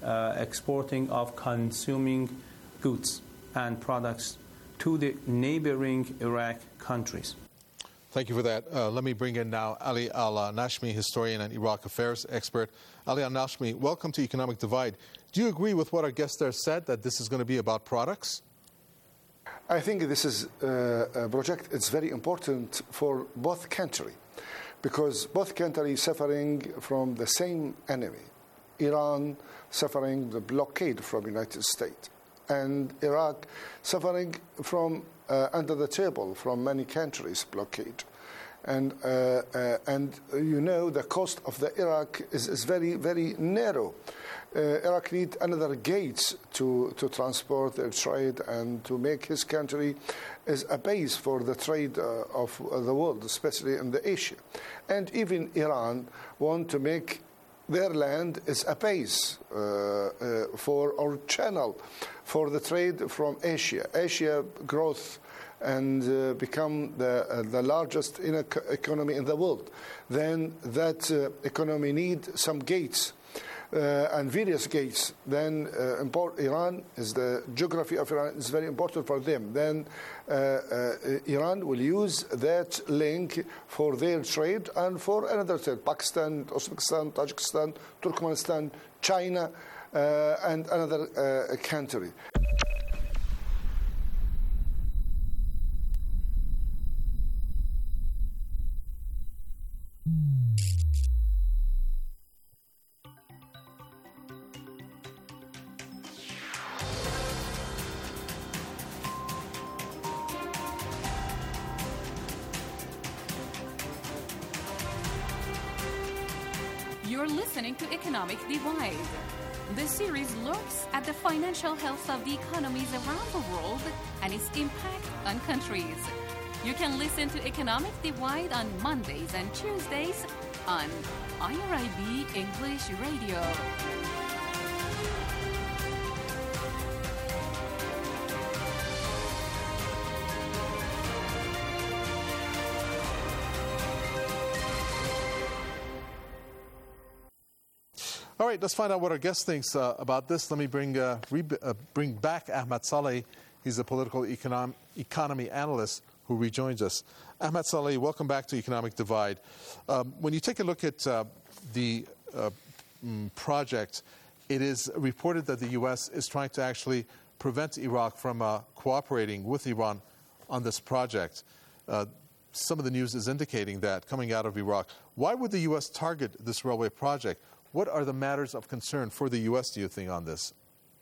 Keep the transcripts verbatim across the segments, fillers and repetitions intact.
uh, exporting of consuming goods and products to the neighboring Iraq countries. Thank you for that. Uh, let me bring in now Ali Al-Nashmi, historian and Iraq affairs expert. Ali Al-Nashmi, welcome to Economic Divide. Do you agree with what our guest there said, that this is going to be about products? I think this is uh, a project. It's very important for both countries, because both countries suffering from the same enemy. Iran suffering the blockade from the United States, and Iraq suffering from uh, under the table from many countries blockade. And uh, uh, and you know the coast of the Iraq is, is very, very narrow. Uh, Iraq needs another gates to, to transport their trade and to make his country as a base for the trade uh, of uh, the world, especially in the Asia. And even Iran want to make their land as a base uh, uh, for or channel for the trade from Asia. Asia growth and uh, become the uh, the largest in economy in the world. Then that uh, economy need some gates. Uh, and various gates. Then uh, import Iran is the geography of Iran is very important for them. Then uh, uh, Iran will use that link for their trade and for another trade: Pakistan, Uzbekistan, Tajikistan, Turkmenistan, China, uh, and another uh, country. You're listening to Economic Divide. This series looks at the financial health of the economies around the world and its impact on countries. You can listen to Economic Divide on Mondays and Tuesdays on I R I B English Radio. All right, let's find out what our guest thinks uh, about this. Let me bring uh, re- uh, bring back Ahmad Saleh. He's a political econom- economy analyst who rejoins us. Ahmad Saleh, welcome back to Economic Divide. Um, when you take a look at uh, the uh, mm, project, it is reported that the U S is trying to actually prevent Iraq from uh, cooperating with Iran on this project. Uh, some of the news is indicating that coming out of Iraq. Why would the U S target this railway project? What are the matters of concern for the U S, do you think, on this?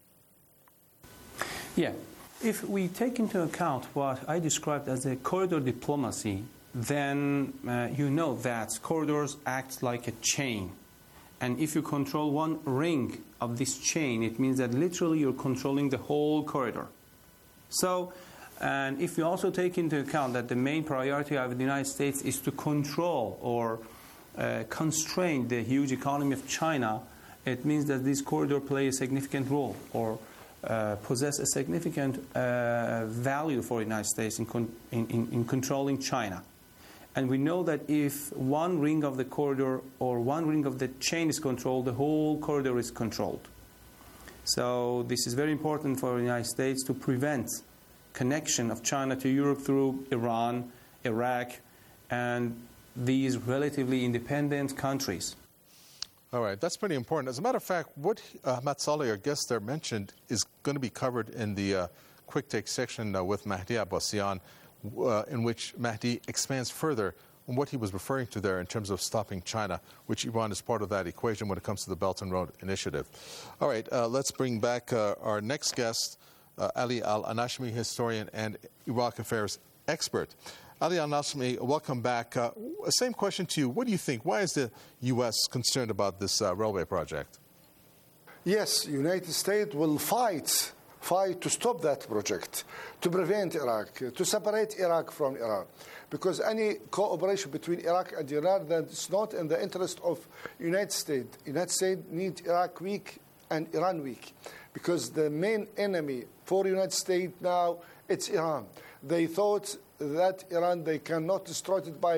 Yeah. If we take into account what I described as a corridor diplomacy, then uh, you know that corridors act like a chain. And if you control one ring of this chain, it means that literally you're controlling the whole corridor. So, and if you also take into account that the main priority of the United States is to control or Uh, constrain the huge economy of China, it means that this corridor plays a significant role or uh, possess a significant uh, value for the United States in, con- in, in, in controlling China. And we know that if one ring of the corridor or one ring of the chain is controlled, the whole corridor is controlled. So this is very important for the United States to prevent connection of China to Europe through Iran, Iraq, and these relatively independent countries. All right, that's pretty important. As a matter of fact, what uh, Ahmad Saleh, our guest there, mentioned is going to be covered in the uh, Quick Take section uh, with Mahdi Abbasian, uh, in which Mahdi expands further on what he was referring to there in terms of stopping China, which Iran is part of that equation when it comes to the Belt and Road Initiative. All right, uh, let's bring back uh, our next guest, uh, Ali Al-Nashmi, historian and Iraq affairs expert. Ali Al-Nashmi, welcome back. Uh, same question to you. What do you think? Why is the U S concerned about this uh, railway project? Yes, United States will fight, fight to stop that project, to prevent Iraq, to separate Iraq from Iran. Because any cooperation between Iraq and Iran, that's not in the interest of United States. United States need Iraq weak and Iran weak. Because the main enemy for United States now, it's Iran. They thought that Iran, they cannot destroy it by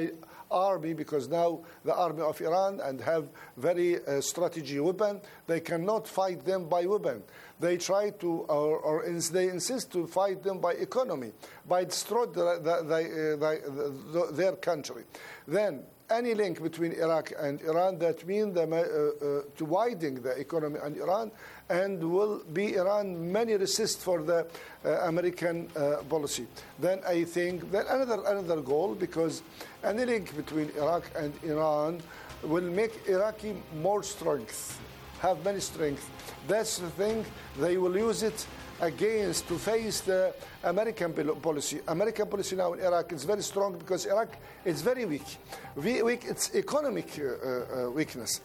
army, because now the army of Iran and have very uh, strategy weapon. They cannot fight them by weapon. They try to, or, or ins- they insist to fight them by economy, by destroy the, the, the, the, the, their country. Then any link between Iraq and Iran, that means the, uh, uh, to widen the economy in Iran, and will be Iran many resist for the uh, American uh, policy. Then I think that another another goal, because any link between Iraq and Iran will make Iraqi more strength, have many strength. That's the thing. They will use it against to face the American policy. American policy now in Iraq is very strong because Iraq is very weak. We, weak it's economic uh, uh, weakness.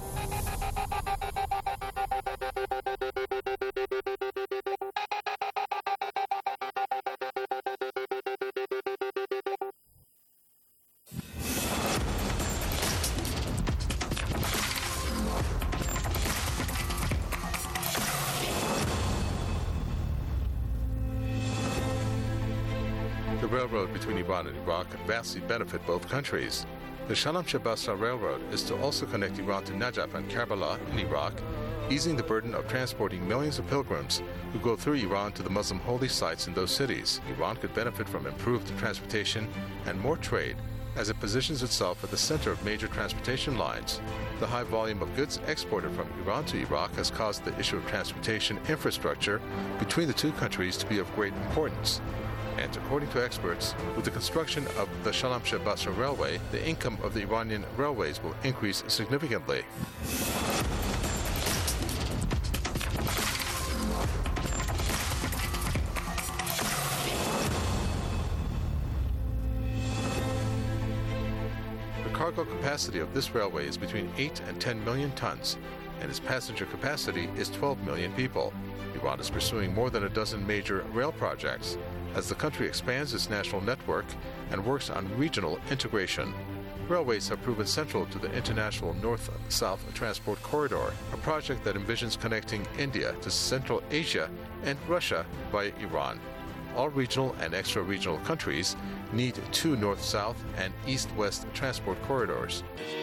The railroad between Iran and Iraq could vastly benefit both countries. The Shalam-Basra Railroad is to also connect Iran to Najaf and Karbala in Iraq, easing the burden of transporting millions of pilgrims who go through Iran to the Muslim holy sites in those cities. Iran could benefit from improved transportation and more trade, as it positions itself at the center of major transportation lines. The high volume of goods exported from Iran to Iraq has caused the issue of transportation infrastructure between the two countries to be of great importance. And according to experts, with the construction of the Shalam-Basra Railway, the income of the Iranian railways will increase significantly. The cargo capacity of this railway is between eight and ten million tons, and its passenger capacity is twelve million people. Iran is pursuing more than a dozen major rail projects as the country expands its national network and works on regional integration. Railways have proven central to the international North-South Transport Corridor, a project that envisions connecting India to Central Asia and Russia via Iran. All regional and extra-regional countries need two north-south and east-west transport corridors.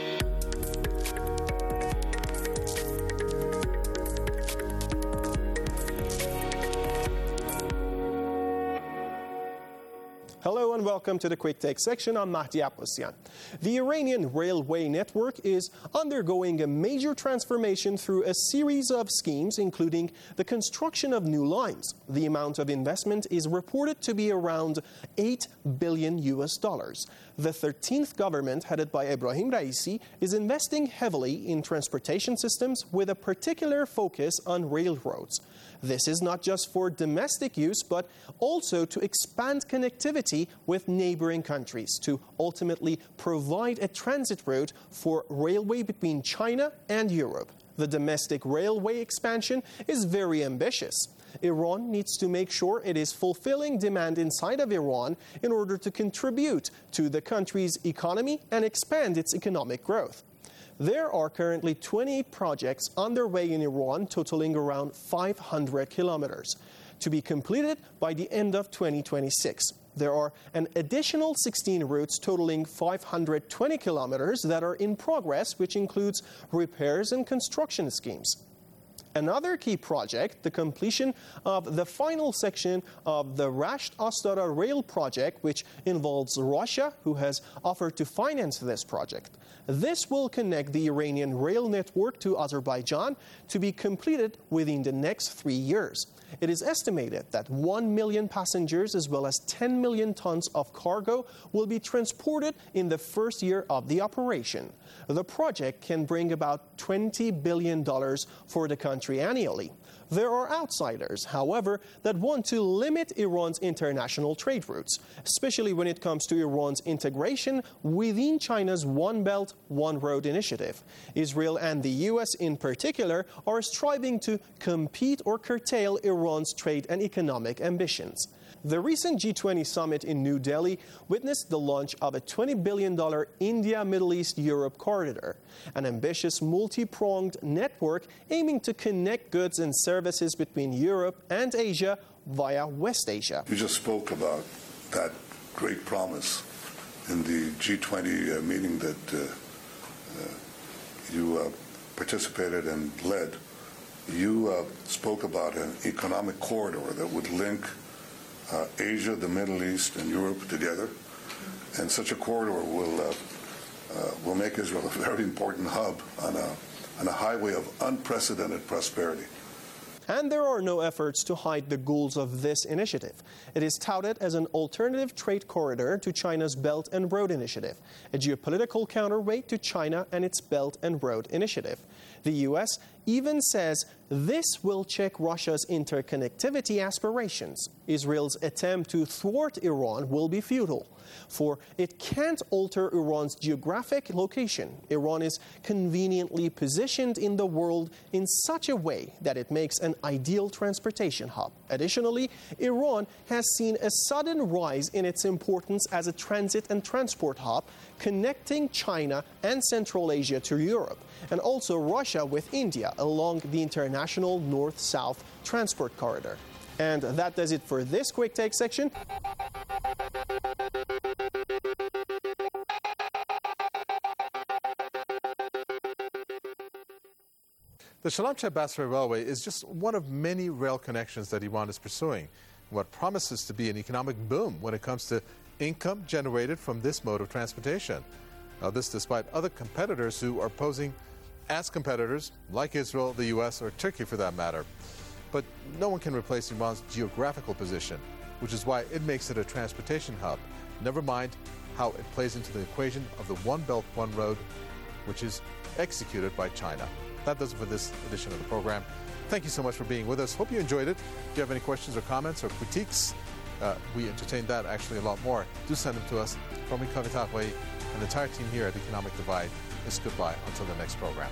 Hello and welcome to the Quick Take section. I'm Mahdi Abbasian. The Iranian railway network is undergoing a major transformation through a series of schemes, including the construction of new lines. The amount of investment is reported to be around eight billion U S dollars. The thirteenth government, headed by Ebrahim Raisi, is investing heavily in transportation systems with a particular focus on railroads. This is not just for domestic use, but also to expand connectivity with neighboring countries to ultimately provide a transit route for railway between China and Europe. The domestic railway expansion is very ambitious. Iran needs to make sure it is fulfilling demand inside of Iran in order to contribute to the country's economy and expand its economic growth. There are currently twenty-eight projects underway in Iran, totaling around five hundred kilometers, to be completed by the end of twenty twenty-six. There are an additional sixteen routes totaling five hundred twenty kilometers that are in progress, which includes repairs and construction schemes. Another key project, the completion of the final section of the Rasht-Astara rail project, which involves Russia, who has offered to finance this project. This will connect the Iranian rail network to Azerbaijan, to be completed within the next three years. It is estimated that one million passengers as well as ten million tons of cargo will be transported in the first year of the operation. The project can bring about twenty billion dollars for the country annually. There are outsiders, however, that want to limit Iran's international trade routes, especially when it comes to Iran's integration within China's One Belt, One Road initiative. Israel and the U S in particular are striving to compete or curtail Iran's trade and economic ambitions. The recent G twenty summit in New Delhi witnessed the launch of a twenty billion dollars India-Middle East-Europe corridor, an ambitious multi-pronged network aiming to connect goods and services between Europe and Asia via West Asia. You just spoke about that great promise in the G twenty uh, meeting that uh, uh, you uh, participated and led, you uh, spoke about an economic corridor that would link uh, Asia, the Middle East, and Europe together. And such a corridor will uh, uh, will make Israel a very important hub on a on a highway of unprecedented prosperity. And there are no efforts to hide the goals of this initiative. It is touted as an alternative trade corridor to China's Belt and Road Initiative, a geopolitical counterweight to China and its Belt and Road Initiative. The U S even says this will check Russia's interconnectivity aspirations. Israel's attempt to thwart Iran will be futile, for it can't alter Iran's geographic location. Iran is conveniently positioned in the world in such a way that it makes an ideal transportation hub. Additionally, Iran has seen a sudden rise in its importance as a transit and transport hub, connecting China and Central Asia to Europe, and also Russia with India along the international north-south transport corridor. And that does it for this Quick Take section. The Shalom Basra Railway is just one of many rail connections that Iran is pursuing, what promises to be an economic boom when it comes to income generated from this mode of transportation. Now, this despite other competitors who are posing as competitors, like Israel, the U S, or Turkey for that matter. But no one can replace Iran's geographical position, which is why it makes it a transportation hub. Never mind how it plays into the equation of the One Belt, One Road, which is executed by China. That does it for this edition of the program. Thank you so much for being with us. Hope you enjoyed it. If you have any questions or comments or critiques, uh, we entertain that actually a lot more. Do send them to us. From me, Kavit Halfway, and the entire team here at Economic Divide is goodbye until the next program.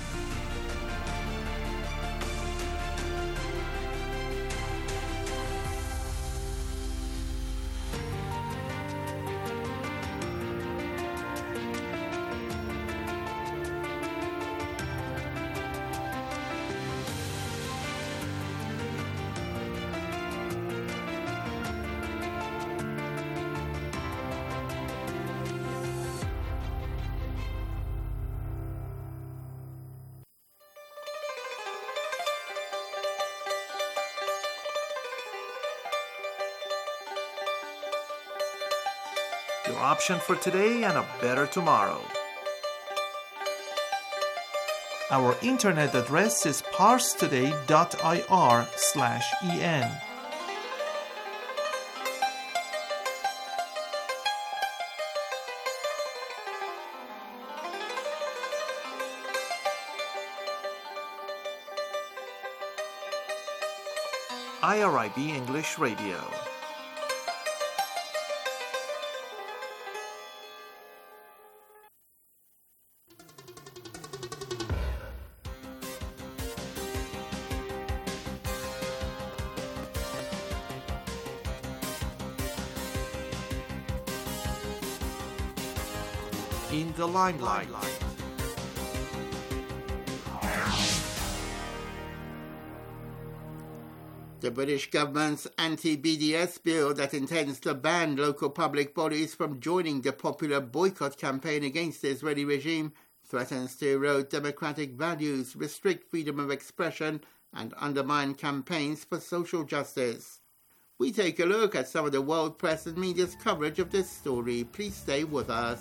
Your option for today and a better tomorrow. Our internet address is parstoday.ir slash en. I R I B English Radio. In the limelight. The British government's anti-B D S bill that intends to ban local public bodies from joining the popular boycott campaign against the Israeli regime threatens to erode democratic values, restrict freedom of expression, and undermine campaigns for social justice. We take a look at some of the world press and media's coverage of this story. Please stay with us.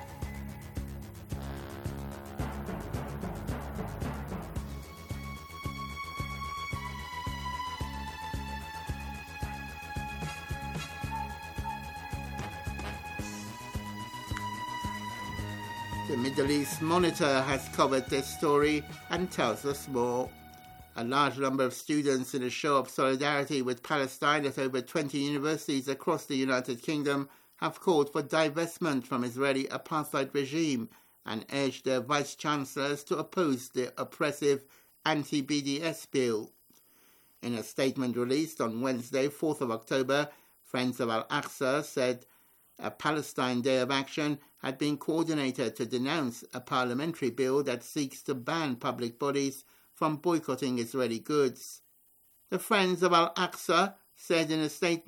The Middle East Monitor has covered this story and tells us more. A large number of students, in a show of solidarity with Palestine at over twenty universities across the United Kingdom, have called for divestment from Israeli apartheid regime and urged their vice-chancellors to oppose the oppressive anti-B D S bill. In a statement released on Wednesday, fourth of October, Friends of Al-Aqsa said a Palestine Day of Action had been coordinated to denounce a parliamentary bill that seeks to ban public bodies from boycotting Israeli goods. The Friends of Al-Aqsa said in a statement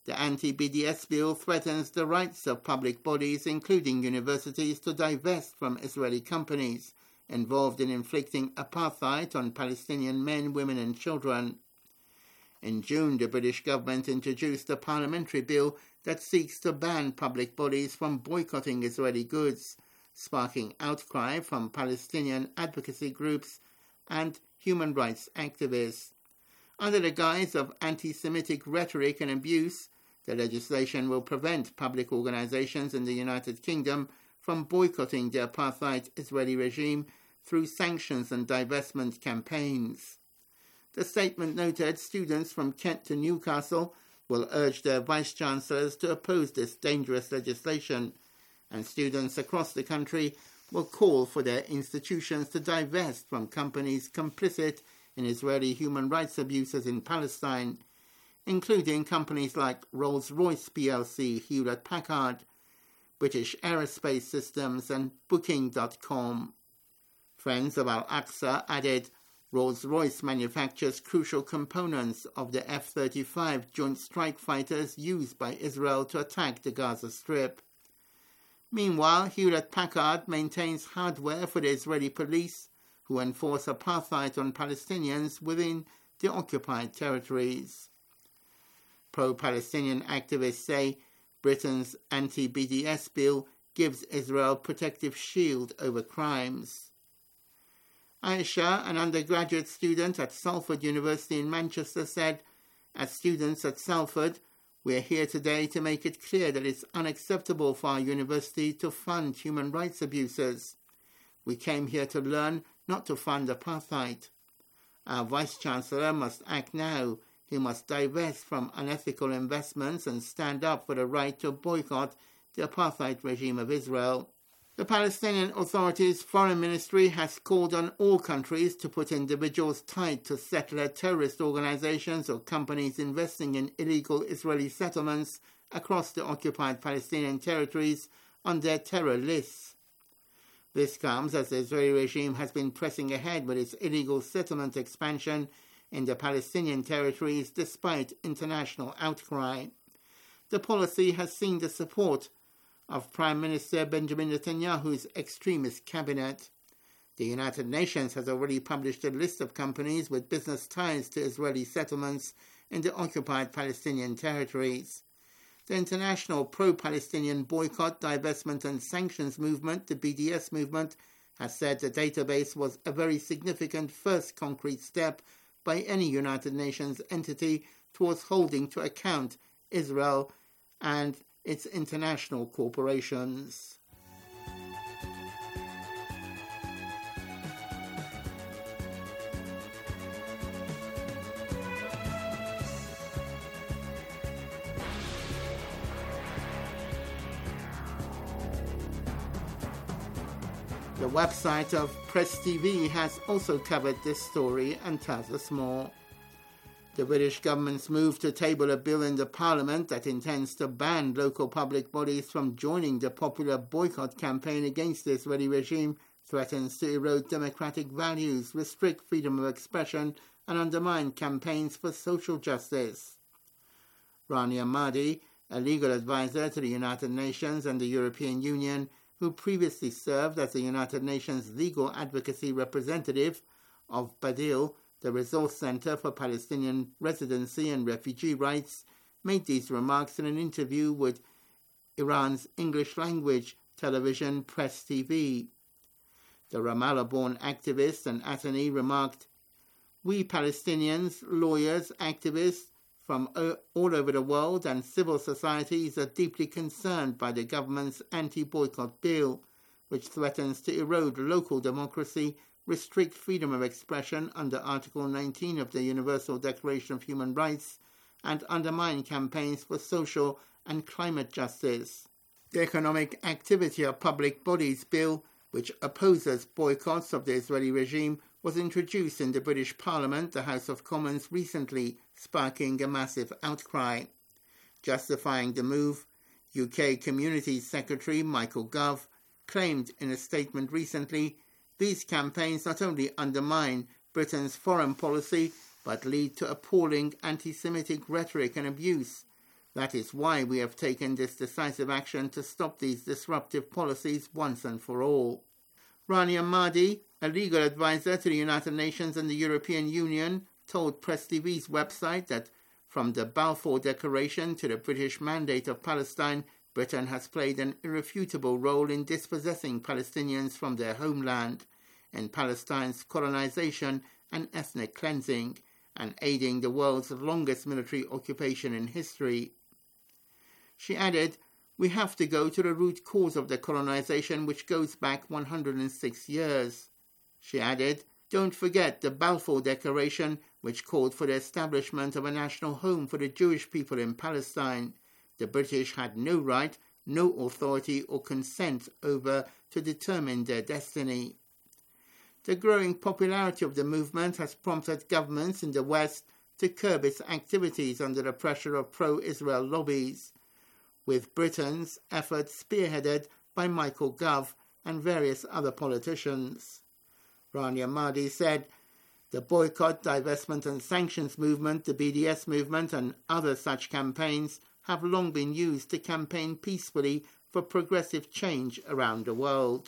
The anti-B D S bill threatens the rights of public bodies, including universities, to divest from Israeli companies involved in inflicting apartheid on Palestinian men, women and children. In June, the British government introduced a parliamentary bill that seeks to ban public bodies from boycotting Israeli goods, sparking outcry from Palestinian advocacy groups and human rights activists. Under the guise of anti-Semitic rhetoric and abuse, the legislation will prevent public organizations in the United Kingdom from boycotting the apartheid Israeli regime through sanctions and divestment campaigns. The statement noted students from Kent to Newcastle will urge their vice-chancellors to oppose this dangerous legislation, and students across the country will call for their institutions to divest from companies complicit in Israeli human rights abuses in Palestine, including companies like Rolls-Royce P L C, Hewlett-Packard, British Aerospace Systems and Booking dot com. Friends of Al-Aqsa added, Rolls-Royce manufactures crucial components of the F thirty-five Joint Strike Fighters used by Israel to attack the Gaza Strip. Meanwhile, Hewlett-Packard maintains hardware for the Israeli police, who enforce apartheid on Palestinians within the occupied territories. Pro-Palestinian activists say Britain's anti-B D S bill gives Israel protective shield over crimes. Aisha, an undergraduate student at Salford University in Manchester, said, as students at Salford, we are here today to make it clear that it's unacceptable for our university to fund human rights abuses. We came here to learn, not to fund apartheid. Our Vice-Chancellor must act now. He must divest from unethical investments and stand up for the right to boycott the apartheid regime of Israel. The Palestinian Authority's Foreign Ministry has called on all countries to put individuals tied to settler terrorist organizations or companies investing in illegal Israeli settlements across the occupied Palestinian territories on their terror lists. This comes as the Israeli regime has been pressing ahead with its illegal settlement expansion in the Palestinian territories despite international outcry. The policy has seen the support of Prime Minister Benjamin Netanyahu's extremist cabinet. The United Nations has already published a list of companies with business ties to Israeli settlements in the occupied Palestinian territories. The international pro-Palestinian boycott, divestment and sanctions movement, the B D S movement, has said the database was a very significant first concrete step by any United Nations entity towards holding to account Israel and its international corporations. The website of Press T V has also covered this story and tells us more. The British government's move to table a bill in the Parliament that intends to ban local public bodies from joining the popular boycott campaign against the Israeli regime threatens to erode democratic values, restrict freedom of expression, and undermine campaigns for social justice. Rania Mahdi, a legal advisor to the United Nations and the European Union, who previously served as the United Nations legal advocacy representative of Badil, the Resource Center for Palestinian Residency and Refugee Rights, made these remarks in an interview with Iran's English-language television Press T V. The Ramallah-born activist and attorney remarked, "We Palestinians, lawyers, activists from all over the world and civil societies are deeply concerned by the government's anti-boycott bill, which threatens to erode local democracy, restrict freedom of expression under Article nineteen of the Universal Declaration of Human Rights, and undermine campaigns for social and climate justice." The Economic Activity of Public Bodies Bill, which opposes boycotts of the Israeli regime, was introduced in the British Parliament, the House of Commons, recently, sparking a massive outcry. Justifying the move, U K Communities Secretary Michael Gove claimed in a statement recently, "These campaigns not only undermine Britain's foreign policy, but lead to appalling anti-Semitic rhetoric and abuse. That is why we have taken this decisive action to stop these disruptive policies once and for all. Rania Mahdi, a legal advisor to the United Nations and the European Union, told Press T V's website that from the Balfour Declaration to the British Mandate of Palestine, Britain has played an irrefutable role in dispossessing Palestinians from their homeland, in Palestine's colonization and ethnic cleansing, and aiding the world's longest military occupation in history. She added, "We have to go to the root cause of the colonization, which goes back one hundred six years. She added, "Don't forget the Balfour Declaration, which called for the establishment of a national home for the Jewish people in Palestine. The British had no right, no authority or consent over to determine their destiny." The growing popularity of the movement has prompted governments in the West to curb its activities under the pressure of pro-Israel lobbies, with Britain's efforts spearheaded by Michael Gove and various other politicians. Rania Mahdi said, "The boycott, divestment and sanctions movement, the B D S movement and other such campaigns have long been used to campaign peacefully for progressive change around the world."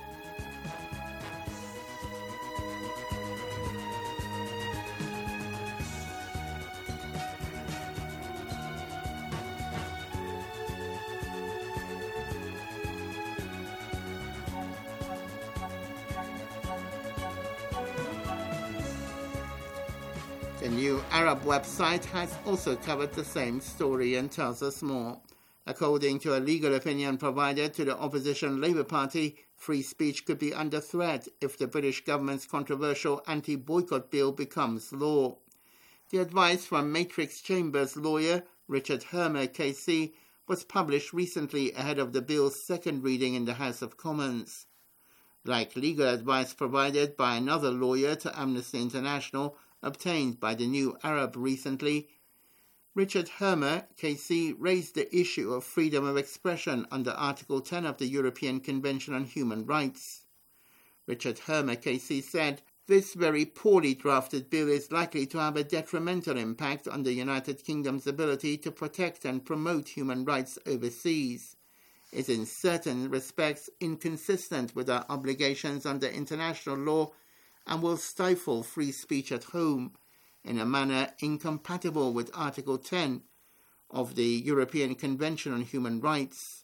The New Arab website has also covered the same story and tells us more. According to a legal opinion provided to the opposition Labour Party, free speech could be under threat if the British government's controversial anti-boycott bill becomes law. The advice from Matrix Chambers lawyer Richard Hermer K C was published recently ahead of the bill's second reading in the House of Commons. Like legal advice provided by another lawyer to Amnesty International, obtained by the New Arab recently, Richard Hermer K C raised the issue of freedom of expression under Article ten of the European Convention on Human Rights. Richard Hermer K C said, "This very poorly drafted bill is likely to have a detrimental impact on the United Kingdom's ability to protect and promote human rights overseas. It is in certain respects inconsistent with our obligations under international law and will stifle free speech at home in a manner incompatible with Article ten of the European Convention on Human Rights.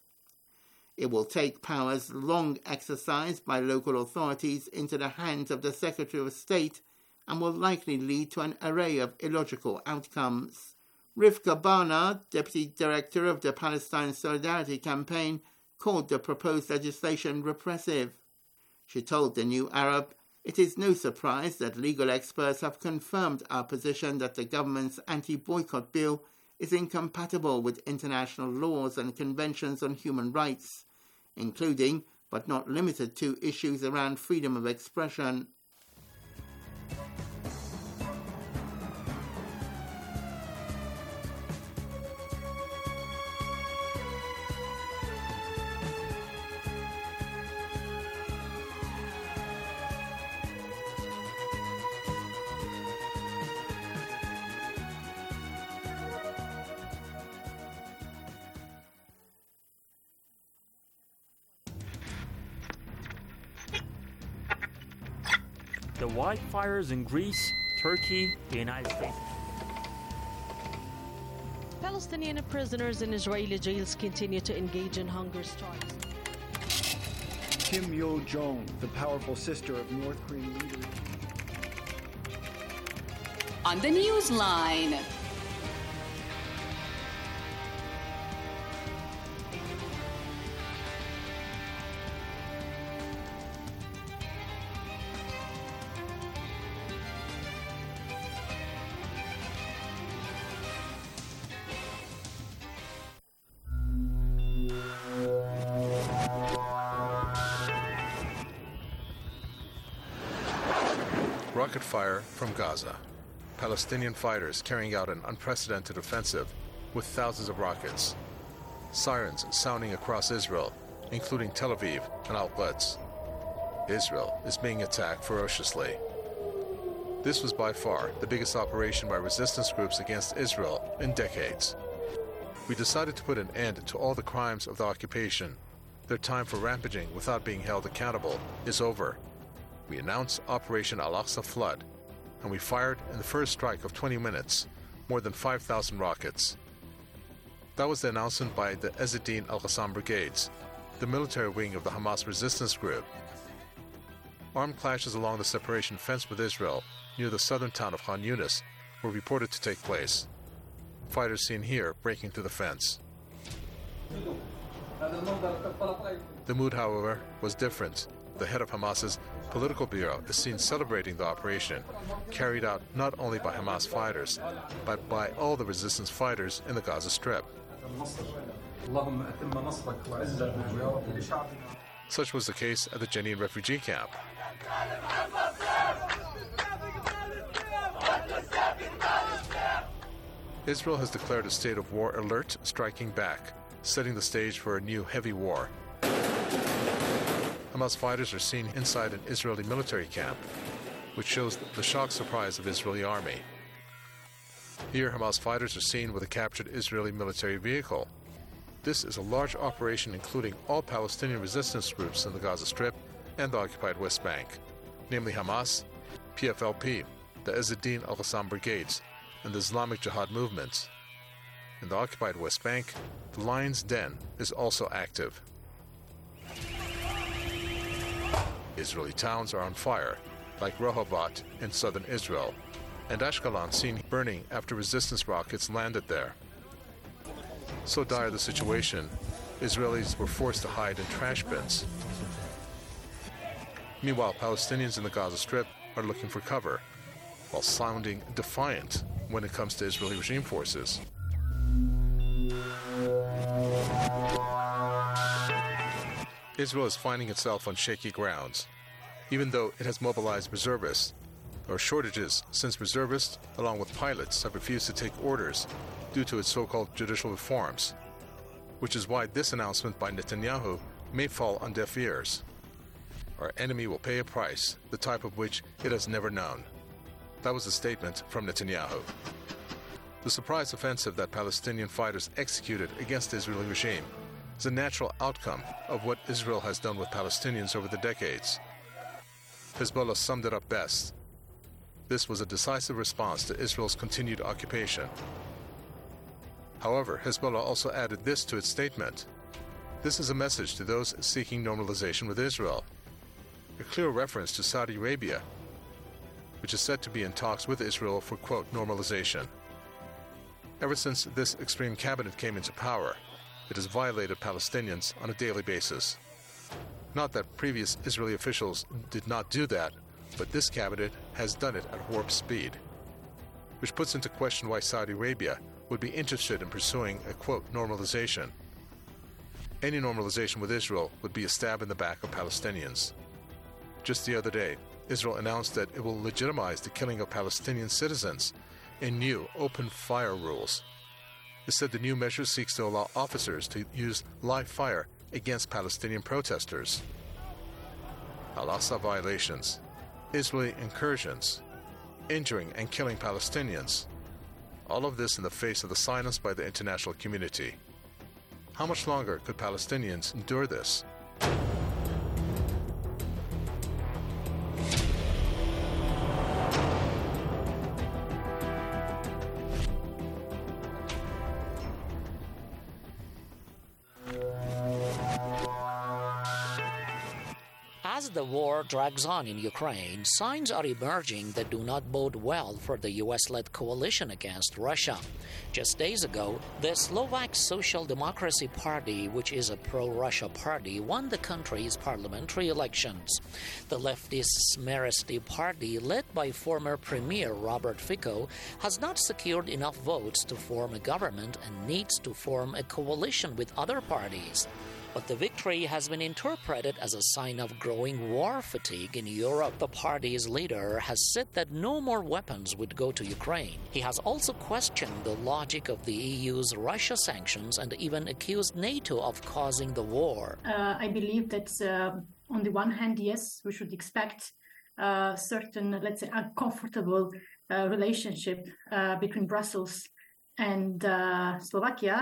It will take powers long exercised by local authorities into the hands of the Secretary of State and will likely lead to an array of illogical outcomes." Rivka Barnard, Deputy Director of the Palestine Solidarity Campaign, called the proposed legislation repressive. She told the New Arab, "It is no surprise that legal experts have confirmed our position that the government's anti-boycott bill is incompatible with international laws and conventions on human rights, including, but not limited to, issues around freedom of expression." The wildfires in Greece, Turkey, the United States. Palestinian prisoners in Israeli jails continue to engage in hunger strikes. Kim Yo-jong, the powerful sister of North Korean leader. On the Newsline. Rocket fire from Gaza. Palestinian fighters carrying out an unprecedented offensive with thousands of rockets. Sirens sounding across Israel, including Tel Aviv and outlets. Israel is being attacked ferociously. This was by far the biggest operation by resistance groups against Israel in decades. we decided to put an end to all the crimes of the occupation. Their time for rampaging without being held accountable is over. We announced Operation Al-Aqsa Flood, and we fired in the first strike of twenty minutes more than five thousand rockets. That was the announcement by the Ezzeddin al-Qassam Brigades, the military wing of the Hamas resistance group. Armed clashes along the separation fence with Israel near the southern town of Khan Yunis were reported to take place. Fighters seen here breaking through the fence. The mood, however, was different. The head of Hamas's political bureau is seen celebrating the operation, carried out not only by Hamas fighters, but by all the resistance fighters in the Gaza Strip. Such was the case at the Jenin refugee camp. Israel has declared a state of war alert, striking back, setting the stage for a new heavy war. Hamas fighters are seen inside an Israeli military camp, which shows the shock surprise of the Israeli army. Here, Hamas fighters are seen with a captured Israeli military vehicle. This is a large operation including all Palestinian resistance groups in the Gaza Strip and the occupied West Bank, namely Hamas, P F L P, the Ezzeddin al-Qassam Brigades, and the Islamic Jihad movements. In the occupied West Bank, the Lion's Den is also active. Israeli towns are on fire, like Rehovot in southern Israel, and Ashkelon seen burning after resistance rockets landed there. So dire the situation, Israelis were forced to hide in trash bins. Meanwhile, Palestinians in the Gaza Strip are looking for cover, while sounding defiant when it comes to Israeli regime forces. Israel is finding itself on shaky grounds. Even though it has mobilized reservists, there are shortages since reservists, along with pilots, have refused to take orders due to its so-called judicial reforms, which is why this announcement by Netanyahu may fall on deaf ears. Our enemy will pay a price, the type of which it has never known. That was a statement from Netanyahu. The surprise offensive that Palestinian fighters executed against the Israeli regime is a natural outcome of what Israel has done with Palestinians over the decades. Hezbollah summed it up best. This was a decisive response to Israel's continued occupation. However, Hezbollah also added this to its statement. This is a message to those seeking normalization with Israel, a clear reference to Saudi Arabia, which is said to be in talks with Israel for, quote, normalization. Ever since this extreme cabinet came into power, it has violated Palestinians on a daily basis. Not that previous Israeli officials did not do that, but this cabinet has done it at warp speed, which puts into question why Saudi Arabia would be interested in pursuing a, quote, normalization. Any normalization with Israel would be a stab in the back of Palestinians. Just the other day, Israel announced that it will legitimize the killing of Palestinian citizens in new open-fire rules. It said the new measure seeks to allow officers to use live fire against Palestinian protesters. Al-Aqsa violations, Israeli incursions, injuring and killing Palestinians. All of this in the face of the silence by the international community. How much longer could Palestinians endure this? As the war drags on in Ukraine, signs are emerging that do not bode well for the U S-led coalition against Russia. Just days ago, the Slovak Social Democracy Party, which is a pro-Russia party, won the country's parliamentary elections. The leftist Smeresty party, led by former Premier Robert Fico, has not secured enough votes to form a government and needs to form a coalition with other parties. But the victory has been interpreted as a sign of growing war fatigue in Europe. The party's leader has said that no more weapons would go to Ukraine. He has also questioned the logic of the E U's Russia sanctions and even accused NATO of causing the war. Uh, I believe that uh, on the one hand, yes, we should expect uh, certain, let's say, uncomfortable uh, relationship uh, between Brussels and uh, Slovakia.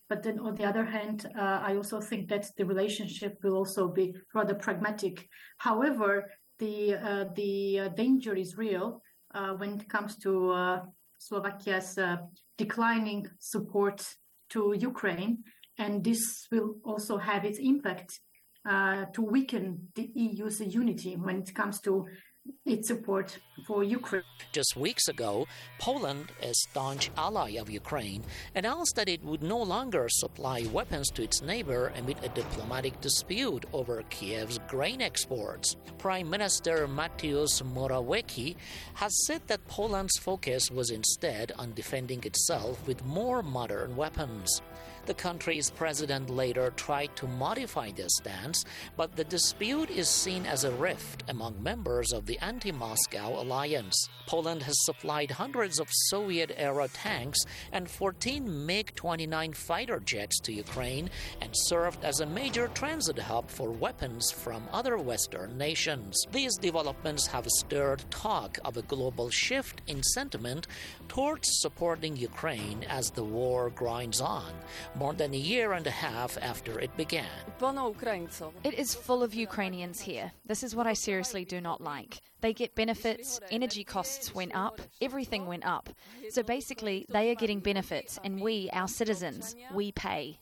But then on the other hand, uh, I also think that the relationship will also be rather pragmatic. However, the uh, the uh, danger is real uh, when it comes to uh, Slovakia's uh, declining support to Ukraine, and this will also have its impact uh, to weaken the E U's unity when it comes to its support for Ukraine. Just weeks ago, Poland, a staunch ally of Ukraine, announced that it would no longer supply weapons to its neighbor amid a diplomatic dispute over Kiev's grain exports. Prime Minister Mateusz Morawiecki has said that Poland's focus was instead on defending itself with more modern weapons. The country's president later tried to modify this stance, but the dispute is seen as a rift among members of the anti-Moscow alliance. Poland has supplied hundreds of Soviet-era tanks and fourteen MiG twenty-nine fighter jets to Ukraine and served as a major transit hub for weapons from other Western nations. These developments have stirred talk of a global shift in sentiment towards supporting Ukraine as the war grinds on, more than a year and a half after it began. It is full of Ukrainians here. This is what I seriously do not like. They get benefits, energy costs went up, everything went up. So basically, they are getting benefits, and we, our citizens, we pay.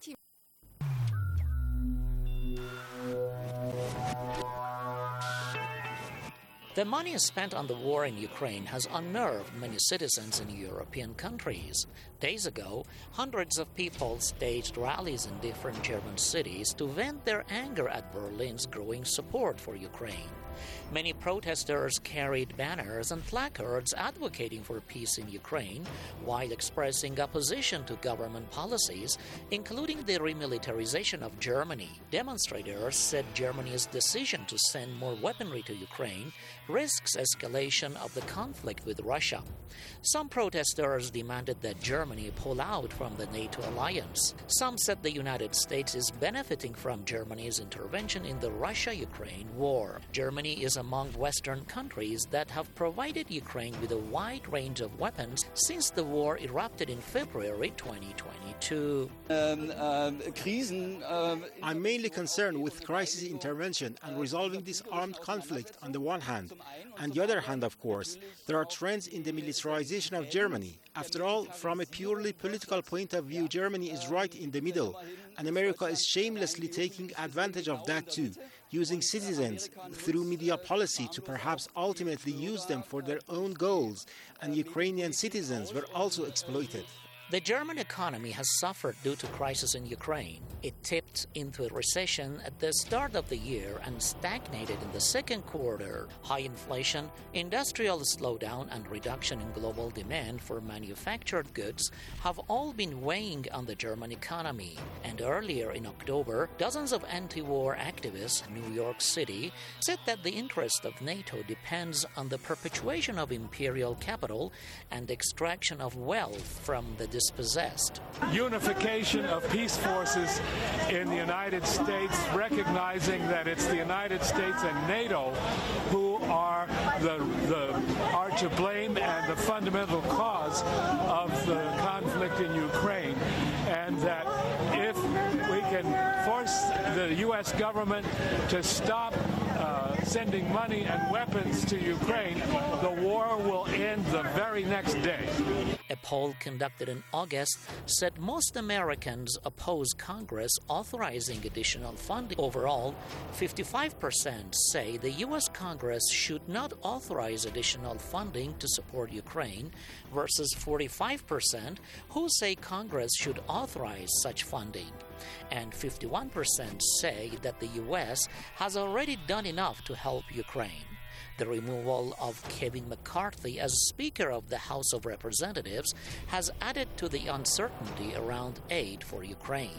The money spent on the war in Ukraine has unnerved many citizens in European countries. Days ago, hundreds of people staged rallies in different German cities to vent their anger at Berlin's growing support for Ukraine. Many protesters carried banners and placards advocating for peace in Ukraine while expressing opposition to government policies, including the remilitarization of Germany. Demonstrators said Germany's decision to send more weaponry to Ukraine risks escalation of the conflict with Russia. Some protesters demanded that Germany pull out from the NATO alliance. Some said the United States is benefiting from Germany's intervention in the Russia-Ukraine war. Germany is among Western countries that have provided Ukraine with a wide range of weapons since the war erupted in February twenty twenty-two. Um, um, krisen, um, I'm mainly concerned with crisis intervention and resolving this armed conflict on the one hand. On the other hand, of course, there are trends in the militarization of Germany. After all, from a purely political point of view, Germany is right in the middle, and America is shamelessly taking advantage of that too, using citizens through media policy to perhaps ultimately use them for their own goals, and Ukrainian citizens were also exploited. The German economy has suffered due to crisis in Ukraine. It tipped into a recession at the start of the year and stagnated in the second quarter. High inflation, industrial slowdown, and reduction in global demand for manufactured goods have all been weighing on the German economy. And earlier in October, dozens of anti-war activists in New York City said that the interest of NATO depends on the perpetuation of imperial capital and extraction of wealth from the dispossessed. Unification of peace forces in the United States, recognizing that it's the United States and NATO who are the, the are to blame and the fundamental cause of the conflict in Ukraine, and that if we can force the U S government to stop uh, sending money and weapons to Ukraine, the war will end the very next day. A poll conducted in August said most Americans oppose Congress authorizing additional funding. Overall, fifty-five percent say the U S Congress should not authorize additional funding to support Ukraine, versus forty-five percent who say Congress should authorize such funding. And fifty-one percent say that the U S has already done enough to help Ukraine. The removal of Kevin McCarthy as Speaker of the House of Representatives has added to the uncertainty around aid for Ukraine.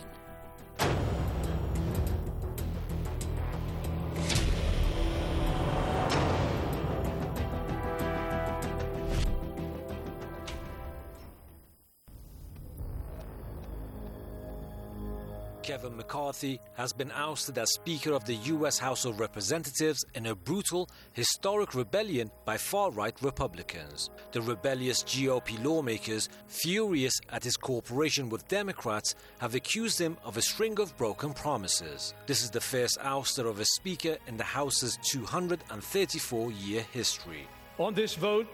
Kevin McCarthy has been ousted as Speaker of the U S House of Representatives in a brutal, historic rebellion by far-right Republicans. The rebellious G O P lawmakers, furious at his cooperation with Democrats, have accused him of a string of broken promises. This is the first ouster of a Speaker in the House's two hundred thirty-four year history. On this vote,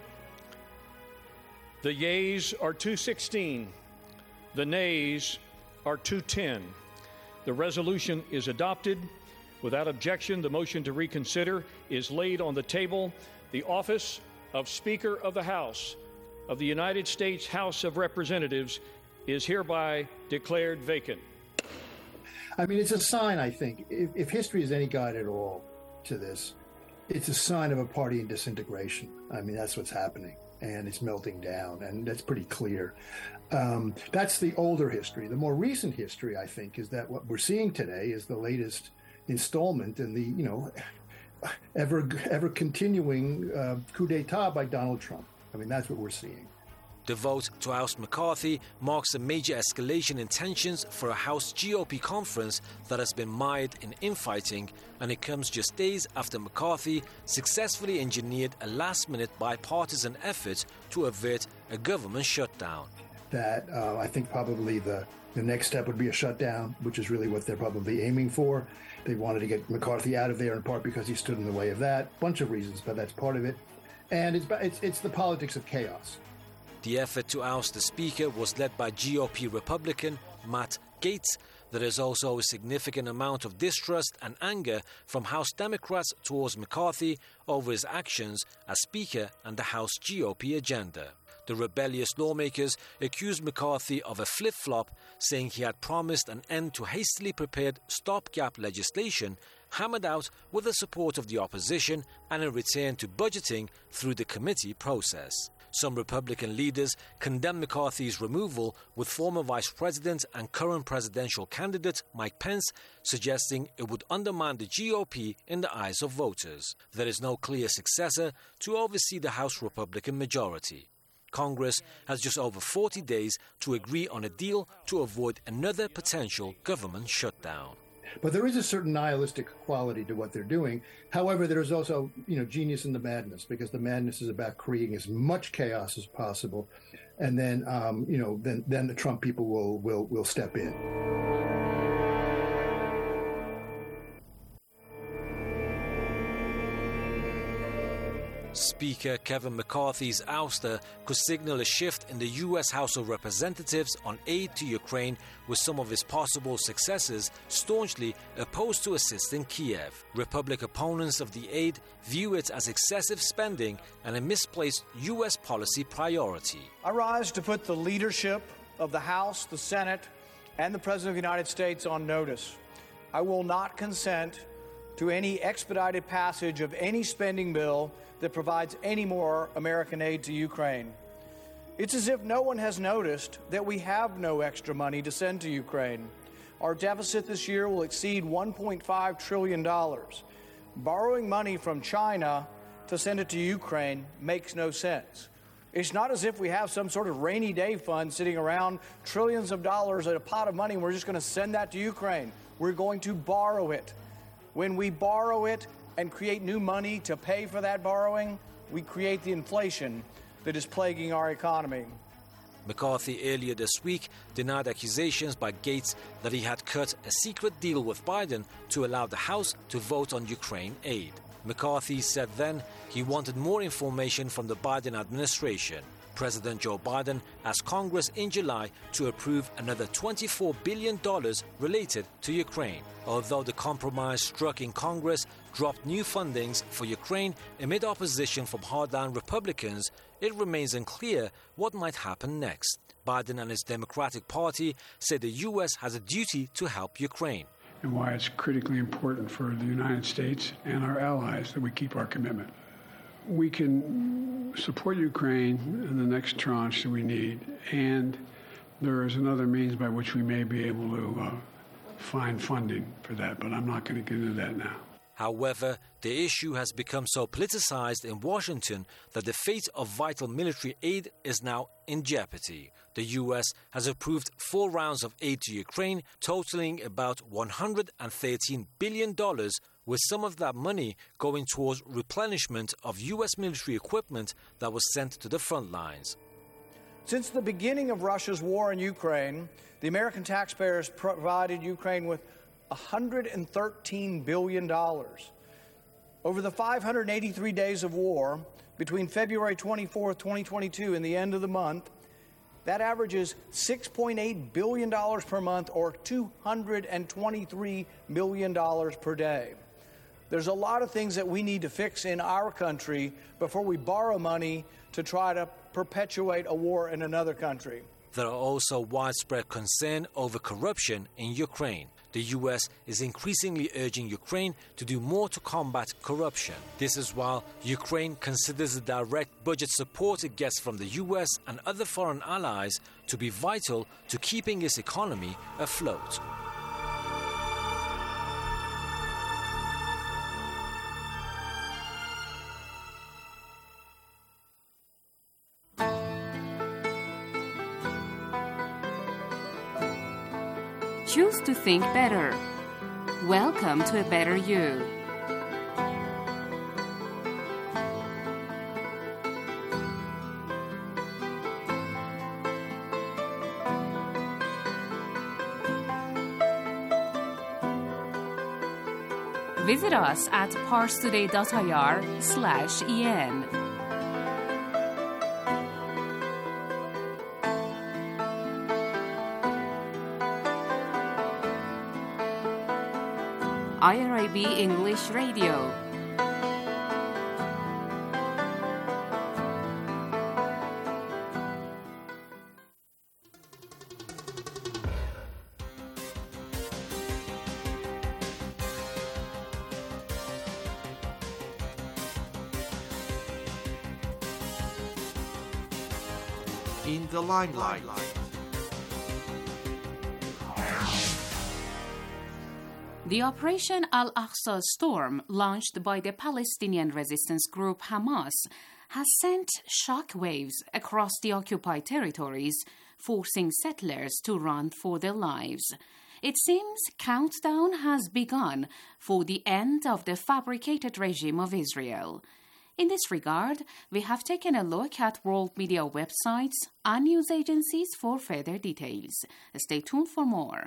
the yeas are two sixteen, the nays are two ten. The resolution is adopted. Without objection, the motion to reconsider is laid on the table. The office of Speaker of the House of the United States House of Representatives is hereby declared vacant. I mean, it's a sign, I think, if, if history is any guide at all to this, it's a sign of a party in disintegration. I mean, that's what's happening, and it's melting down, and that's pretty clear. Um, that's the older history. The more recent history, I think, is that what we're seeing today is the latest installment in the, you know, ever ever continuing uh, coup d'etat by Donald Trump. I mean, that's what we're seeing. The vote to oust McCarthy marks a major escalation in tensions for a House G O P conference that has been mired in infighting, and it comes just days after McCarthy successfully engineered a last-minute bipartisan effort to avert a government shutdown. That uh, I think probably the, the next step would be a shutdown, which is really what they're probably aiming for. They wanted to get McCarthy out of there in part because he stood in the way of that. Bunch of reasons, but that's part of it. And it's it's, it's the politics of chaos. The effort to oust the Speaker was led by G O P Republican Matt Gaetz. There is also a significant amount of distrust and anger from House Democrats towards McCarthy over his actions as Speaker and the House G O P agenda. The rebellious lawmakers accused McCarthy of a flip-flop, saying he had promised an end to hastily prepared stopgap legislation hammered out with the support of the opposition and a return to budgeting through the committee process. Some Republican leaders condemned McCarthy's removal, with former Vice President and current presidential candidate Mike Pence suggesting it would undermine the G O P in the eyes of voters. There is no clear successor to oversee the House Republican majority. Congress has just over forty days to agree on a deal to avoid another potential government shutdown. But there is a certain nihilistic quality to what they're doing. However, there is also, you know, genius in the madness, because the madness is about creating as much chaos as possible, and then, um, you know, then then the Trump people will will will step in. Speaker Kevin McCarthy's ouster could signal a shift in the U S House of Representatives on aid to Ukraine, with some of his possible successors staunchly opposed to assisting Kiev. Republican opponents of the aid view it as excessive spending and a misplaced U S policy priority. I rise to put the leadership of the House, the Senate, and the President of the United States on notice. I will not consent to any expedited passage of any spending bill that provides any more American aid to Ukraine. It's as if no one has noticed that we have no extra money to send to Ukraine. Our deficit this year will exceed one point five trillion dollars. Borrowing money from China to send it to Ukraine makes no sense. It's not as if we have some sort of rainy day fund sitting around, trillions of dollars in a pot of money, and we're just going to send that to Ukraine. We're going to borrow it. When we borrow it and create new money to pay for that borrowing, we create the inflation that is plaguing our economy. McCarthy earlier this week denied accusations by Gaetz that he had cut a secret deal with Biden to allow the House to vote on Ukraine aid. McCarthy said then he wanted more information from the Biden administration. President Joe Biden asked Congress in July to approve another twenty-four billion dollars related to Ukraine. Although the compromise struck in Congress dropped new fundings for Ukraine amid opposition from hardline Republicans, it remains unclear what might happen next. Biden and his Democratic Party say the U S has a duty to help Ukraine. And why it's critically important for the United States and our allies that we keep our commitment. We can support Ukraine in the next tranche that we need, and there is another means by which we may be able to uh, find funding for that, but I'm not going to get into that now. However, the issue has become so politicized in Washington that the fate of vital military aid is now in jeopardy. The U S has approved four rounds of aid to Ukraine, totaling about one hundred thirteen billion dollars, with some of that money going towards replenishment of U S military equipment that was sent to the front lines. Since the beginning of Russia's war in Ukraine, the American taxpayers provided Ukraine with one hundred thirteen billion dollars. Over the five hundred eighty-three days of war, between February twenty-fourth, twenty twenty-two and the end of the month, that averages six point eight billion dollars per month, or two hundred twenty-three million dollars per day. There's a lot of things that we need to fix in our country before we borrow money to try to perpetuate a war in another country. There are also widespread concern over corruption in Ukraine. The U S is increasingly urging Ukraine to do more to combat corruption. This is while Ukraine considers the direct budget support it gets from the U S and other foreign allies to be vital to keeping its economy afloat. Choose to think better. Welcome to a better you. Visit us at parstoday.ir slash en. I R I B English Radio. In the limelight. The Operation Al-Aqsa Storm, launched by the Palestinian resistance group Hamas, has sent shockwaves across the occupied territories, forcing settlers to run for their lives. It seems countdown has begun for the end of the fabricated regime of Israel. In this regard, we have taken a look at world media websites and news agencies for further details. Stay tuned for more.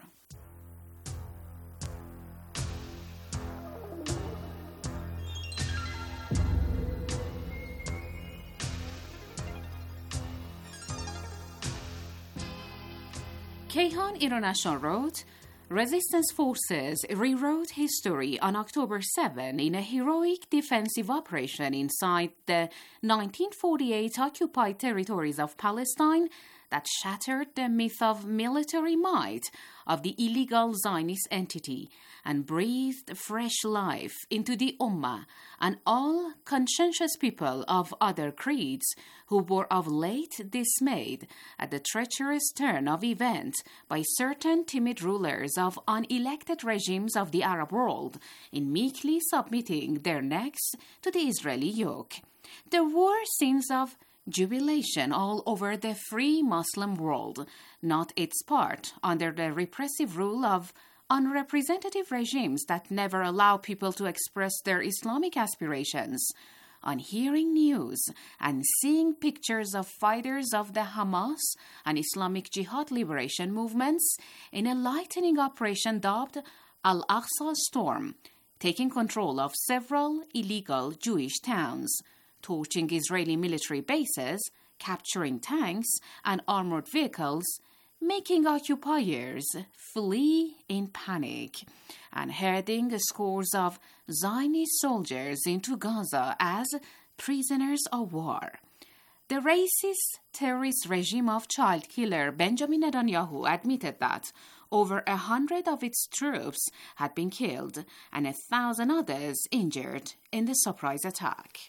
Kayhan International wrote, Resistance forces rewrote history on October seventh in a heroic defensive operation inside the nineteen forty-eight occupied territories of Palestine that shattered the myth of military might of the illegal Zionist entity and breathed fresh life into the Ummah and all conscientious people of other creeds who were of late dismayed at the treacherous turn of events by certain timid rulers of unelected regimes of the Arab world in meekly submitting their necks to the Israeli yoke. There were scenes of jubilation all over the free Muslim world, not its part under the repressive rule of unrepresentative regimes that never allow people to express their Islamic aspirations. On hearing news and seeing pictures of fighters of the Hamas and Islamic Jihad liberation movements in a lightning operation dubbed Al-Aqsa Storm, taking control of several illegal Jewish towns, torching Israeli military bases, capturing tanks and armored vehicles, making occupiers flee in panic, and herding scores of Zionist soldiers into Gaza as prisoners of war. The racist terrorist regime of child killer Benjamin Netanyahu admitted that over a hundred of its troops had been killed and a thousand others injured in the surprise attack.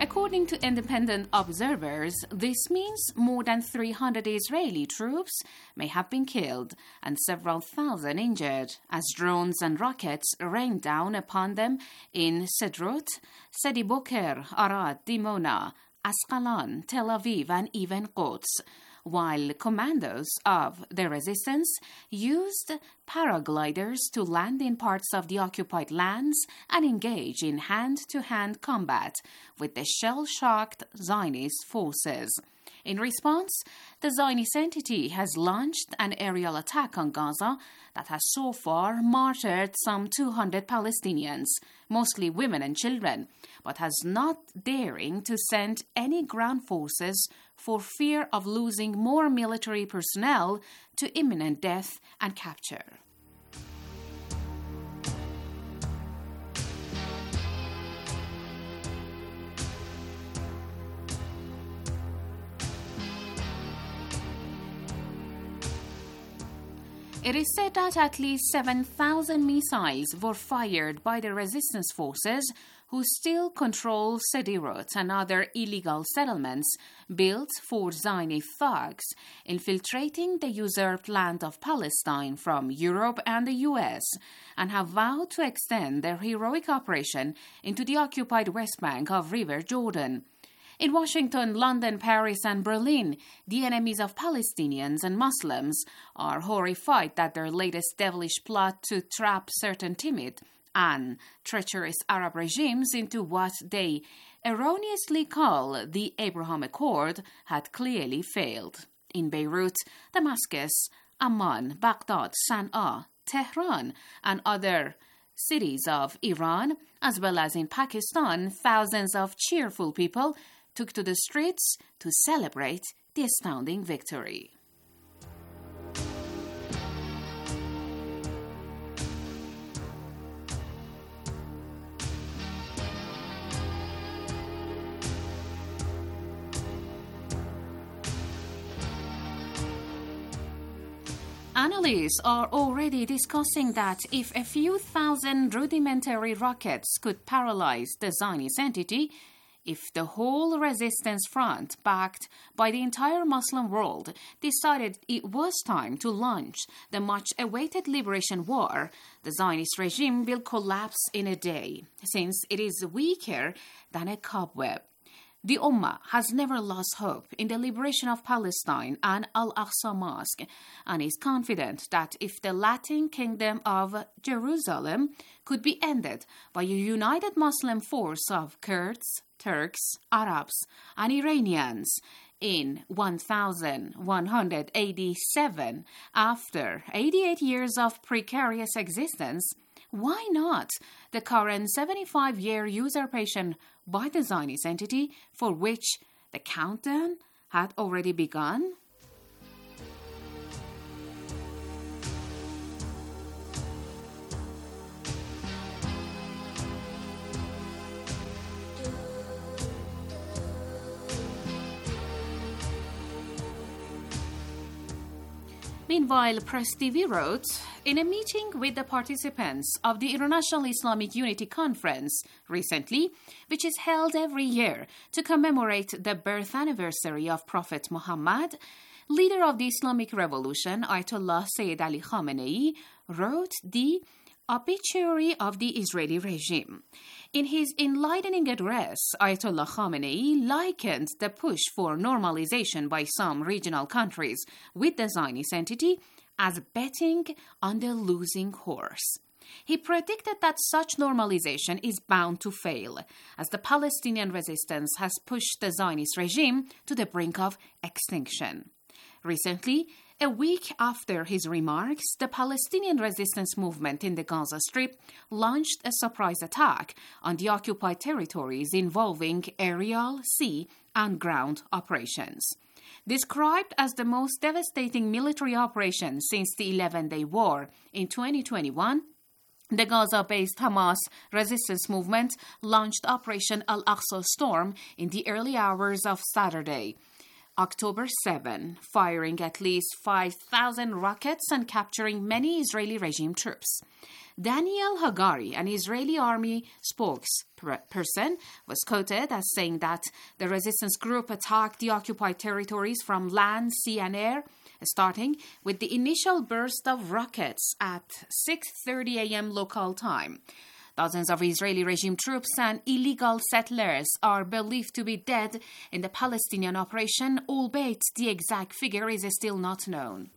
According to independent observers, this means more than three hundred Israeli troops may have been killed and several thousand injured as drones and rockets rained down upon them in Sderot, Sidi Boker, Arad, Dimona, Asqalon, Tel Aviv, and even Quds, while commandos of the resistance used paragliders to land in parts of the occupied lands and engage in hand-to-hand combat with the shell-shocked Zionist forces. In response, the Zionist entity has launched an aerial attack on Gaza that has so far martyred some two hundred Palestinians, mostly women and children, but has not daring to send any ground forces for fear of losing more military personnel to imminent death and capture. It is said that at least seven thousand missiles were fired by the resistance forces who still control Sderot and other illegal settlements built for Zionist thugs, infiltrating the usurped land of Palestine from Europe and the U S, and have vowed to extend their heroic operation into the occupied West Bank of River Jordan. In Washington, London, Paris, and Berlin, the enemies of Palestinians and Muslims are horrified that their latest devilish plot to trap certain timid and treacherous Arab regimes into what they erroneously call the Abraham Accord had clearly failed. In Beirut, Damascus, Amman, Baghdad, Sana'a, Tehran, and other cities of Iran, as well as in Pakistan, thousands of cheerful people took to the streets to celebrate the astounding victory. Analysts are already discussing that if a few thousand rudimentary rockets could paralyze the Zionist entity, if the whole resistance front, backed by the entire Muslim world, decided it was time to launch the much-awaited liberation war, the Zionist regime will collapse in a day, since it is weaker than a cobweb. The Ummah has never lost hope in the liberation of Palestine and Al-Aqsa Mosque, and is confident that if the Latin Kingdom of Jerusalem could be ended by a united Muslim force of Kurds, Turks, Arabs, and Iranians in one thousand one hundred eighty-seven, after eighty-eight years of precarious existence, why not the current seventy-five-year usurpation by the Zionist entity, for which the countdown had already begun? Meanwhile, Press T V wrote, in a meeting with the participants of the International Islamic Unity Conference recently, which is held every year to commemorate the birth anniversary of Prophet Muhammad, leader of the Islamic Revolution, Ayatollah Sayyid Ali Khamenei, wrote the obituary of the Israeli regime. In his enlightening address, Ayatollah Khamenei likened the push for normalization by some regional countries with the Zionist entity as betting on the losing horse. He predicted that such normalization is bound to fail, as the Palestinian resistance has pushed the Zionist regime to the brink of extinction. Recently, a week after his remarks, the Palestinian resistance movement in the Gaza Strip launched a surprise attack on the occupied territories involving aerial, sea, and ground operations. Described as the most devastating military operation since the eleven-day war in twenty twenty-one, the Gaza-based Hamas resistance movement launched Operation Al-Aqsa Storm in the early hours of Saturday. October seventh, firing at least five thousand rockets and capturing many Israeli regime troops. Daniel Hagari, an Israeli army spokesperson, was quoted as saying that the resistance group attacked the occupied territories from land, sea, and air, starting with the initial burst of rockets at six thirty a.m. local time. Dozens of Israeli regime troops and illegal settlers are believed to be dead in the Palestinian operation, albeit the exact figure is still not known.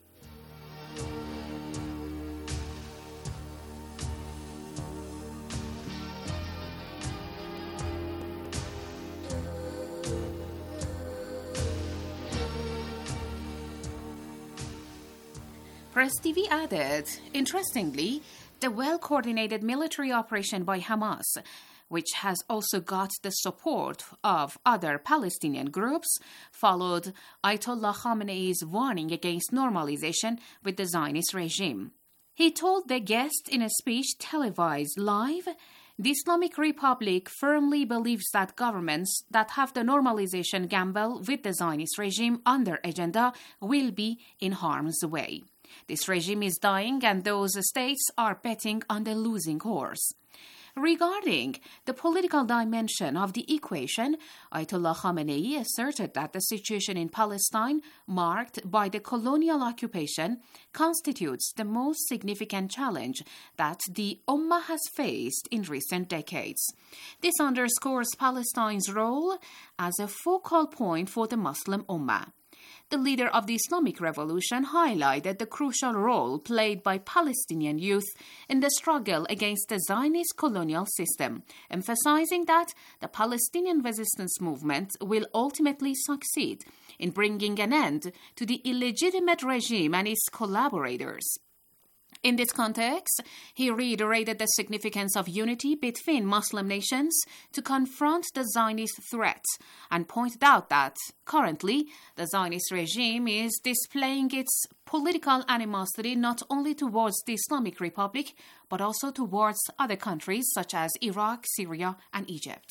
Press T V added, interestingly, the well-coordinated military operation by Hamas, which has also got the support of other Palestinian groups, followed Ayatollah Khamenei's warning against normalization with the Zionist regime. He told the guest in a speech televised live, the Islamic Republic firmly believes that governments that have the normalization gamble with the Zionist regime on their agenda will be in harm's way. This regime is dying and those states are betting on the losing horse. Regarding the political dimension of the equation, Ayatollah Khamenei asserted that the situation in Palestine, marked by the colonial occupation, constitutes the most significant challenge that the Ummah has faced in recent decades. This underscores Palestine's role as a focal point for the Muslim Ummah. The leader of the Islamic Revolution highlighted the crucial role played by Palestinian youth in the struggle against the Zionist colonial system, emphasizing that the Palestinian resistance movement will ultimately succeed in bringing an end to the illegitimate regime and its collaborators. In this context, he reiterated the significance of unity between Muslim nations to confront the Zionist threat and pointed out that currently the Zionist regime is displaying its political animosity not only towards the Islamic Republic but also towards other countries such as Iraq, Syria, and Egypt.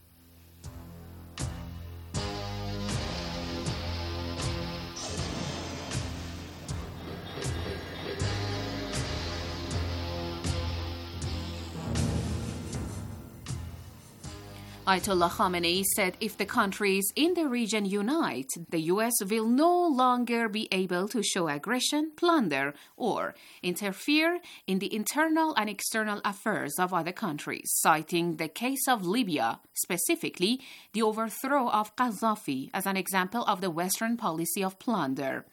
Ayatollah Khamenei said if the countries in the region unite, the U S will no longer be able to show aggression, plunder, or interfere in the internal and external affairs of other countries, citing the case of Libya, specifically the overthrow of Gaddafi as an example of the Western policy of plunder.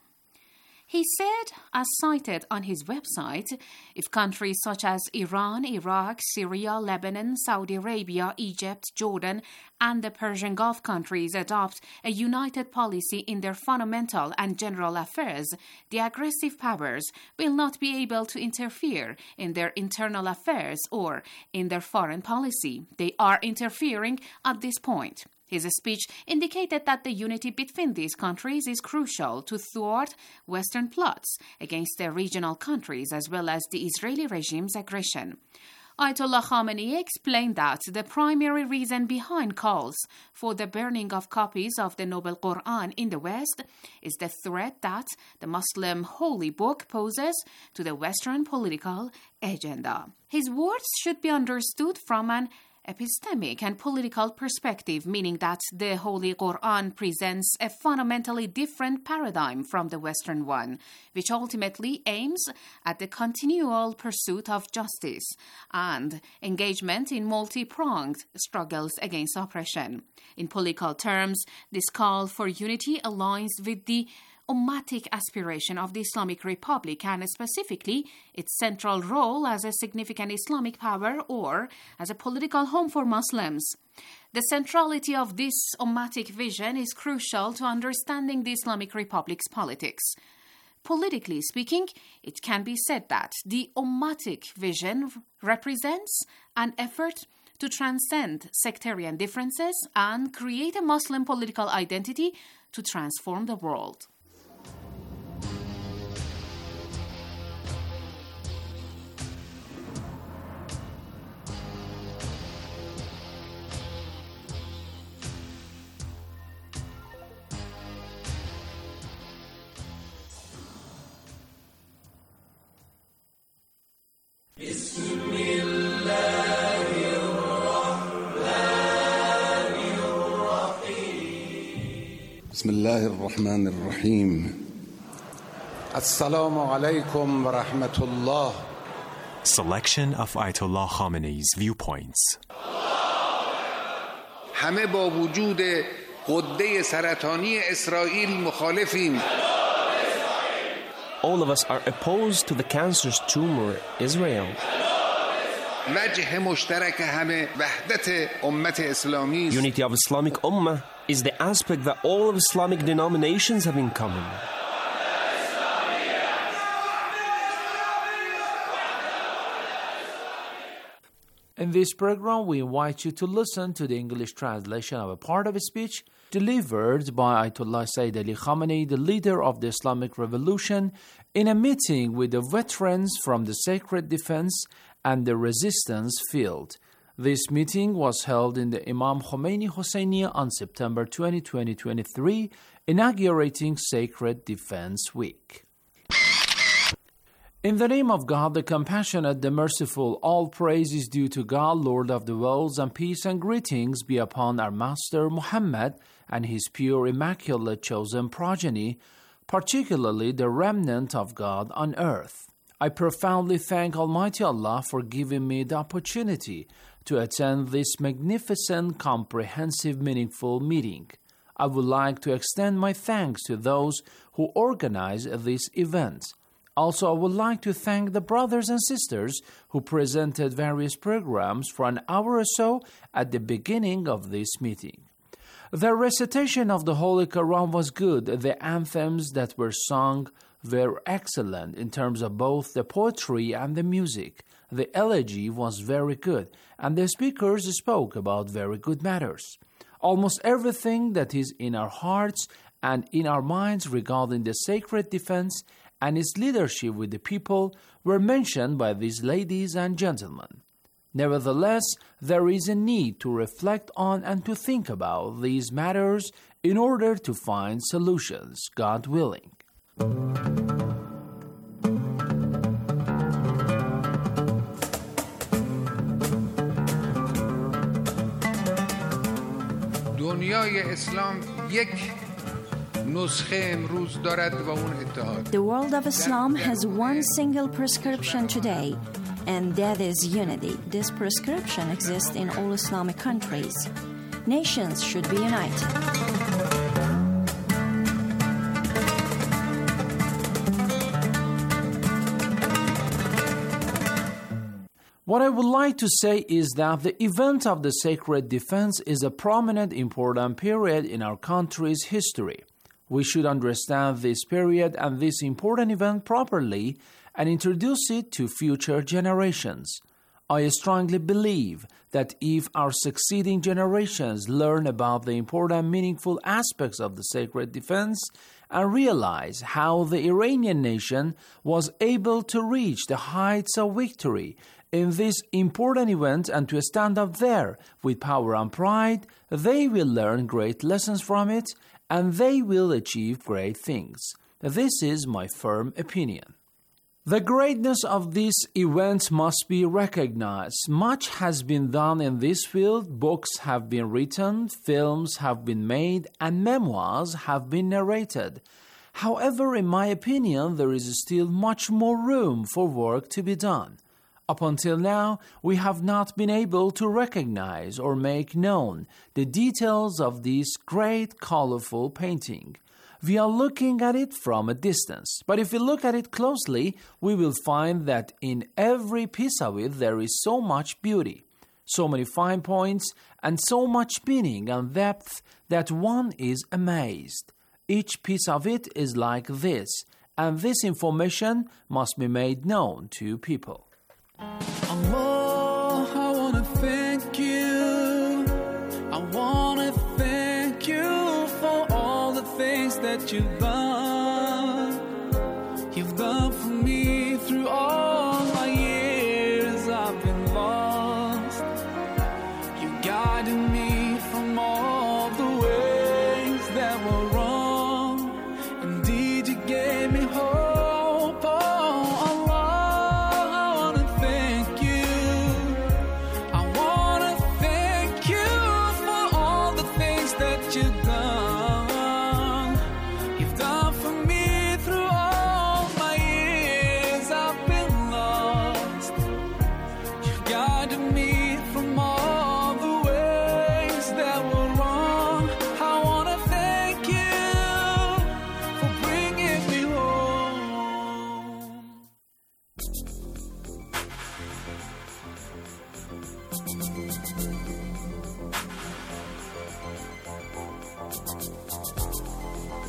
He said, as cited on his website, if countries such as Iran, Iraq, Syria, Lebanon, Saudi Arabia, Egypt, Jordan, and the Persian Gulf countries adopt a united policy in their fundamental and general affairs, the aggressive powers will not be able to interfere in their internal affairs or in their foreign policy. They are interfering at this point. His speech indicated that the unity between these countries is crucial to thwart Western plots against their regional countries as well as the Israeli regime's aggression. Ayatollah Khamenei explained that the primary reason behind calls for the burning of copies of the Noble Quran in the West is the threat that the Muslim holy book poses to the Western political agenda. His words should be understood from an epistemic and political perspective, meaning that the Holy Quran presents a fundamentally different paradigm from the Western one, which ultimately aims at the continual pursuit of justice and engagement in multi-pronged struggles against oppression. In political terms, this call for unity aligns with the Ummatic aspiration of the Islamic Republic and specifically its central role as a significant Islamic power or as a political home for Muslims. The centrality of this Ummatic vision is crucial to understanding the Islamic Republic's politics. Politically speaking, it can be said that the Ummatic vision represents an effort to transcend sectarian differences and create a Muslim political identity to transform the world. بسم الله الرحمن الرحيم السلام عليكم ورحمة الله. Selection of Ayatollah Khamenei's viewpoints. همه با وجود غده سرطانی اسرائیل مخالفیم. All of us are opposed to the cancerous tumor, Israel. وجه مشترک همه وحدت امت اسلامی است. Unity of Islamic Ummah is the aspect that all of Islamic denominations have in common. In this program, we invite you to listen to the English translation of a part of a speech delivered by Ayatollah Sayyid Ali Khamenei, the leader of the Islamic Revolution, in a meeting with the veterans from the Sacred Defense and the Resistance field. This meeting was held in the Imam Khomeini Hosseiniya on September twentieth, twenty twenty-three, inaugurating Sacred Defense Week. In the name of God, the compassionate, the merciful, all praise is due to God, Lord of the worlds, and peace and greetings be upon our Master Muhammad and his pure, immaculate, chosen progeny, particularly the remnant of God on earth. I profoundly thank Almighty Allah for giving me the opportunity to attend this magnificent, comprehensive, meaningful meeting. I would like to extend my thanks to those who organize this event. Also, I would like to thank the brothers and sisters who presented various programs for an hour or so at the beginning of this meeting. The recitation of the Holy Quran was good. The anthems that were sung were excellent in terms of both the poetry and the music. The elegy was very good, and the speakers spoke about very good matters. Almost everything that is in our hearts and in our minds regarding the sacred defense and its leadership with the people were mentioned by these ladies and gentlemen. Nevertheless, there is a need to reflect on and to think about these matters in order to find solutions, God willing. دنیای اسلام یک The world of Islam has one single prescription today, and that is unity. This prescription exists in all Islamic countries. Nations should be united. What I would like to say is that the event of the Sacred Defense is a prominent, important period in our country's history. We should understand this period and this important event properly and introduce it to future generations. I strongly believe that if our succeeding generations learn about the important, meaningful aspects of the Sacred Defense and realize how the Iranian nation was able to reach the heights of victory in this important event and to stand up there with power and pride, they will learn great lessons from it and they will achieve great things. This is my firm opinion. The greatness of this event must be recognized. Much has been done in this field. Books have been written, films have been made, and memoirs have been narrated. However, in my opinion, there is still much more room for work to be done. Up until now, we have not been able to recognize or make known the details of this great, colorful painting. We are looking at it from a distance, but if we look at it closely, we will find that in every piece of it there is so much beauty, so many fine points, and so much meaning and depth that one is amazed. Each piece of it is like this, and this information must be made known to people. Allah, I want to thank you. I want to thank you for all the things that you've done. You've done for me.